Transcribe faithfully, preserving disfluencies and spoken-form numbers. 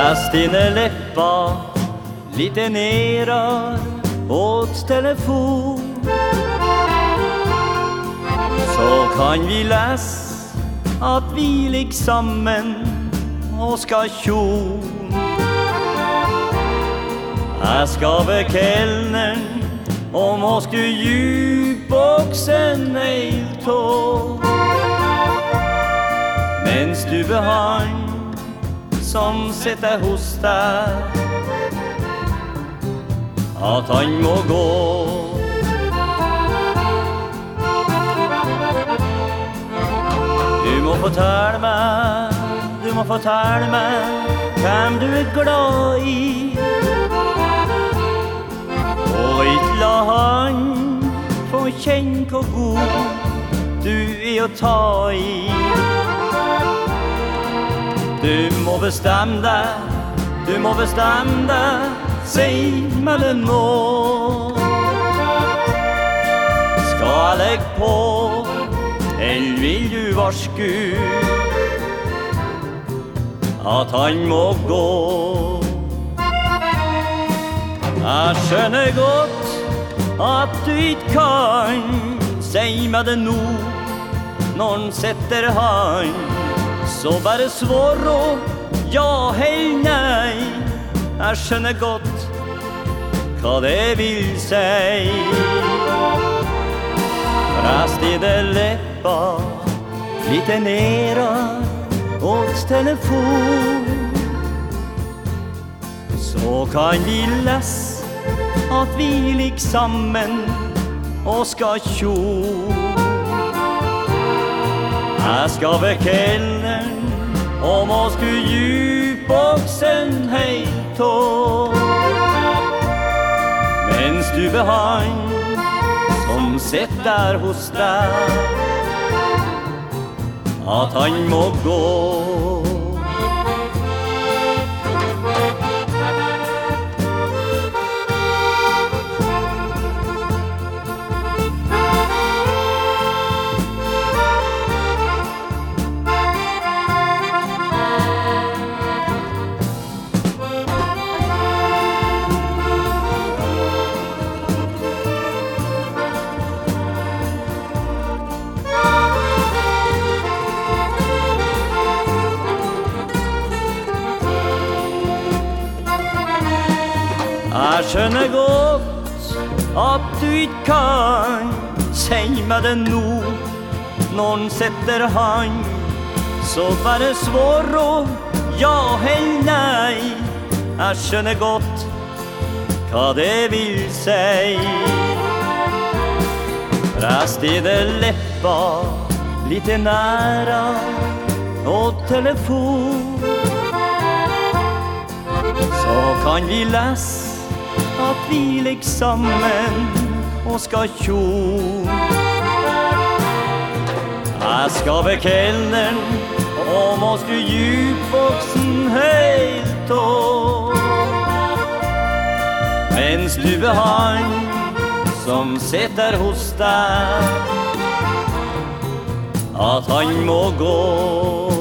Press dine lepper lite nerar åt telefon, så kan vi läs att vi liksom och ska tjon. Här ska vi kelnern om oss du djupboxen helt tå, mens du behang som sitter hos deg, at han må gå. Du må fortelle meg, du må fortelle meg hvem du er glad i, og ikke la han få kjenne hvor god du er å ta i. Du må bestemme deg, du må bestemme deg, si meg det nå. Skal jeg legge på, eller vil du varsku at han må gå? Jeg skjønner godt at du ikke kan si meg det nå, når han sitter han, så bare svar og ja eller nei. Jeg skjønner godt hva det vil si. Press dine lepper lite nerar åt telefon, så kan vi lese at vi liksom og skal tjon. Her skal vi kelneren om oss du djupboxen helt tå, mens du behang som sitter hos deg, at han må gå. Jeg skjønner godt at du ikke kan si meg det nå, når han sitter han, så bare svar og ja eller nei. Jeg skjønner godt hva det vil si. Press dine lepper lite næra og telefon, så kan vi lese at vi liksom og skal tjon. Her skal vi kelneren om oss du djupboxen helt tå, mens du behang som sitter hos deg, at han må gå.